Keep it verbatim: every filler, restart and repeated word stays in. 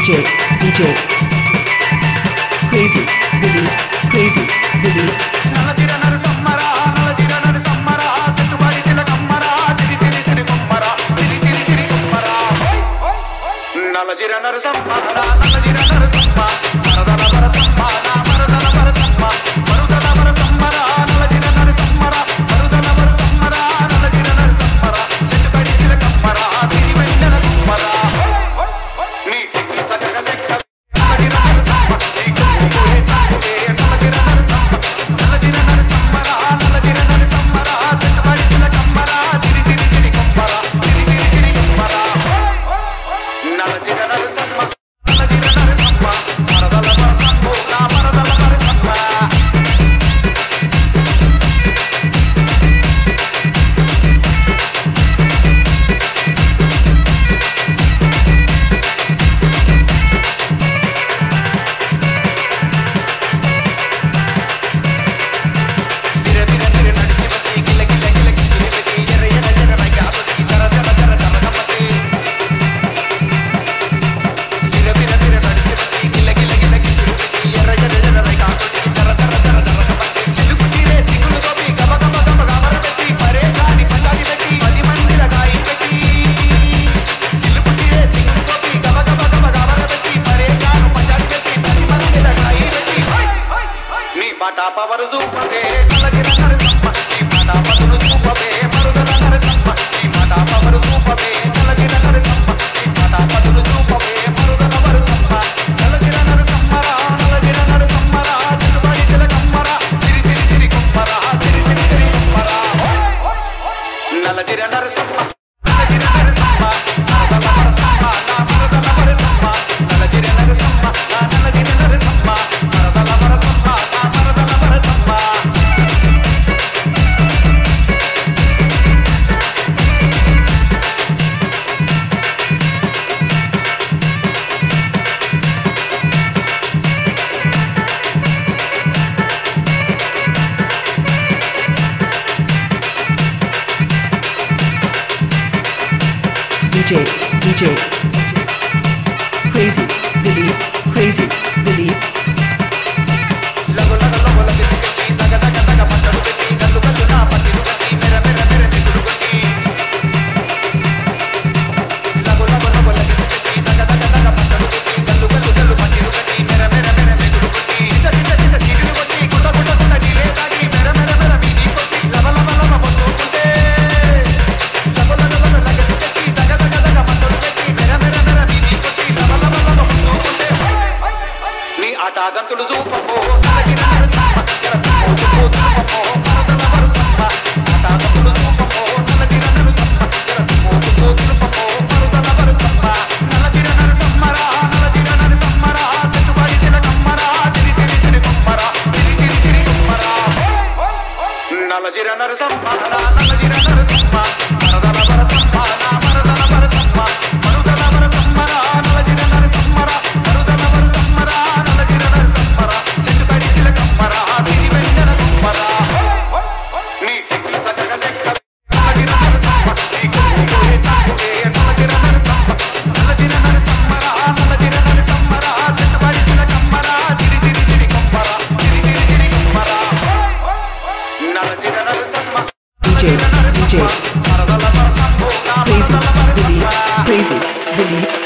D J, D J, Crazy, Billy, Crazy, Billy. నలజిర నరసమ్మరా నలజిర నరసమ్మరా చెట్టుబడి తిలకమ్మరా తిరి తిరి తిరి కొమ్మరా తిరి తిరి తిరి కొమ్మరా నలజిర నరసమ్మరా నలజిర Narasamma మరదల వరసమ్మ నా మరదల వరసమ్మ మరుదల వరసమ్మరా నలజిర నరసమ్మరా మరుదల వరసమ్మరా నలజిర నరసమ్మరా చెట్టుబడి తిలకమ్మరా తిరి వెన్నెల కొమ్మరా నీ సిగ్గు సగగ సెక్క నలజిర నరసమ్మ నీ కొమ్ములే చాకులే నలజిర నరసమ్మ నలజిర నరసమ్మరా నలజిర నరసమ్మరా చెట్టుబడి తిలకమ్మరా తిరి తిరి తిరి కొమ్మరా తిరి తిరి తిరి కొమ్మరా నలజిర నరసమ్మ నలజిర నరసమ్మ మరదల వరసమ్మ నా మరదల వరసమ్మ తిర తిర తిర నడిచి వచ్చి గిల్ల గిల్ల గిల్ల గిల్ల గిల్ల ఎర్ర ఎర్ర ఎర్ర మైకాసుకి జర జర జర జర గమ్మతి తిర తిర తిర నడిచి వచ్చి గిల్ల గిల్ల గిల్ల గిల్ల గిల్ల ఎర్ర ఎర్ర ఎర్ర మైకాసుకి జర జర జర జర గమ్మతి సిలుకు సిరే సిగులు గోపి గబ గబ గబ గబర పెట్టి పరే గాని పంజాబీ పెట్టి పది మందిల గాయి పెట్టి సిలుకు సిరే సిగులు గోపి గబ గబ గబ గబర పెట్టి పరే గాను పంజాబీ పెట్టి పది మందిల గాయి పెట్టి నీ బాటా పవర్ చూపవే నలజిర నరసమ్మ నీ బాటా పదులు చూపవే మరుదల నరసమ్మ నీ బాటా పవర్ చూపవే నలజిర నరసమ్మ నీ బాటా పదులు చూపవే మరుదల వరసమ్మ నలజిర నరసమ్మరా నలజిర నరసమ్మరా చెట్టుబడి తిలకమ్మరా తిరి తిరి తిరి కొమ్మరా తిరి తిరి తిరి కొమ్మరా నలజిర నరసమ్మ నలజిర నరసమ్మ మరదల వరసమ్మ నా మరదల వరసమ్మ నలజిర నరసమ్మ నా నలజిర నరసమ్మ మరదల వరసమ్మ నా మరదల వరసమ్మ D J, D J, Crazy, Billy, Crazy, Billy. లగు లగు లగు లగు తిరిగి తగ తగ తగ పట్టడు పెట్టి గల్లు గల్లు నా పతిలు కట్టి మెర మెర మెర మెగులు కొట్టి లగు లగు లగు లగు తిరిగి తగ తగ తగ పట్టడు పెట్టి గల్లు గల్లు గల్లు పతిలు కట్టి మెర మెర మెర మెగులు కొట్టి చిట చిట చిట సిగులు కొట్టి గుడ్డ గుడ్డ గుడ్డ నీలే తాగి మెర మెర మెర వీధి కొట్టి లవ లవ లవ పొట్టుకుంటే లగు లగు లగు లగు తిరిగి తగ తగ తగ పట్టడు పెట్టి మెర మెర మెర వీధి కొట్టి లవ లవ లవ పొట్టుకుంటే నీ ఆట గంతులు చూపపో నలజిర నరసమ్మ జర చూపు చూపపో మరదల వరసమ్మ ఆట గంతులు చూపపో నలజిర నరసమ్మ జర చూపు చూపపో మరదల వరసమ్మ నలజిర నరసమ్మరా నలజిర నరసమ్మరా చెట్టుబడి తిలకమ్మరా తిరి తిరి తిరి కొమ్మరా తిరి తిరి తిరి కొమ్మరా నలజిర నరసమ్మరా నలజిర నరసమ్మ మరదల వరసమ్మ నా మరదల వరసమ్మ మరుదల వరసమ్మరా నలజిర నరసమ్మరా మరుదల వరసమ్మరా నలజిర నరసమ్మరా చెట్టుబడి తిలకమ్మరా తిరి వెన్నెల కొమ్మరా నీ సిగ్గులు సగగ సెక్క నలజిర నరసమ్మ నీ కొమ్ములే చాకులే నలజిర Narasamma నలజిర నరసమ్మరా నలజిర నరసమ్మరా చెట్టుబడి తిలకమ్మరా తిరి తిరి తిరి కొమ్మరా తిరి తిరి తిరి కొమ్మరా నలజిర Narasamma D J, D J, మరదల వరసమ్మ నా Crazy, మరదల Billy, వరసమ్మ Crazy, Billy.